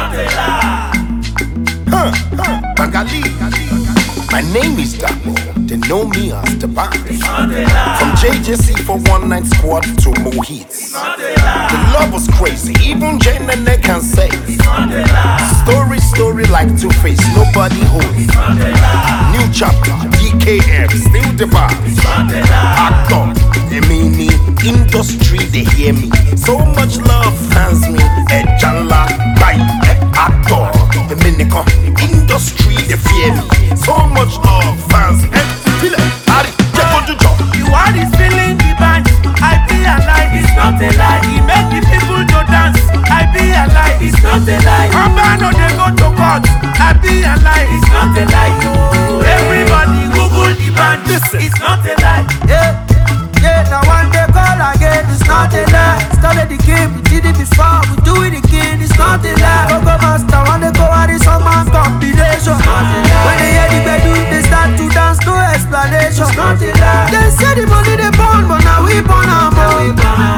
not a lie. Bangali. My name is Dabo. They know me as the band. Not a lie. From JJC for one night squad to Mohits. Not a lie. The love was crazy. Even Jane and they can say. Not a lie. Story like Two-Face. Nobody holds. Not a lie. New chapter. DKM. Still the vibes. Not a lie. Actor. They mean me. Industry. They hear me. So much love fans me. Ejala. Right. Actor. The Minicon. Industry. They fear me. So much love fans. Feel it. Harry. Check on the job. You are this feeling the band. I be alive, it's not a lie. He make the people to dance. I be alive, it's not a lie. Urban no they go to court. I be alive, it's not a lie. Everybody Google the band. It's not a lie. Yeah, now one day call again, it's not a lie. Started the game, we did it before, we do it again, it's not a lie. Go master, one day go at this summer combination. When they hear the bedu, they start to dance, no explanation. It's not a lie. They say the money they born, but now we born and born.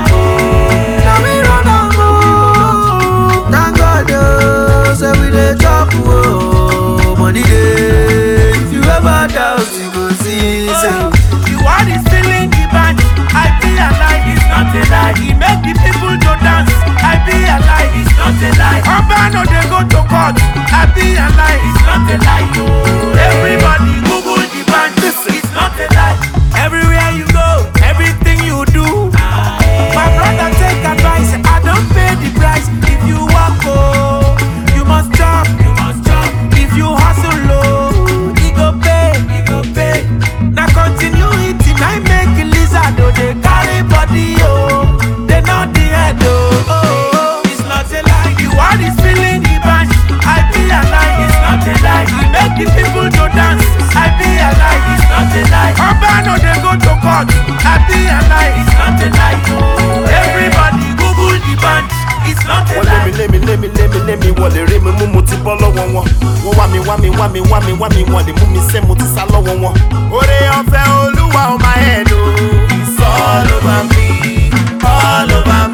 Now we run and move. Thank God, say we dey chop, oh, money day. If you ever doubt, you go see. You are this feeling the band. I be alive, it's not a lie. He make the people to dance. I be alive, it's not a lie. Urban no they go to court. I be alive, it's not a lie. Everybody Google the band. It's not a lie. Everywhere you go, everything you do. My brother take advice. I don't pay the price. If you walk, oh, you must jump. You must jump. If you hustle low, it go pay. It go pay. Now continue eating. I make a lizard. Oh, they carry body. Oh, they not the head. Oh, it's not a lie. You are this feeling the band. I be alive. It's not a lie. You make the people to dance. I be alive. It's not a lie. Urban no they go to court. I be alive. It's not a lie. Everybody Google the band. It's not a lie. Let me wọlé ré mi mú mo ti bọ́ lọ́wọ́ wọn. Wọ́n wá mi wọ́n lè mú mi sẹ́ mo ti sá lọ́wọ́ wọn. Oore ọ̀fẹ́ Olúwa on my head o. It's all over me, all over me.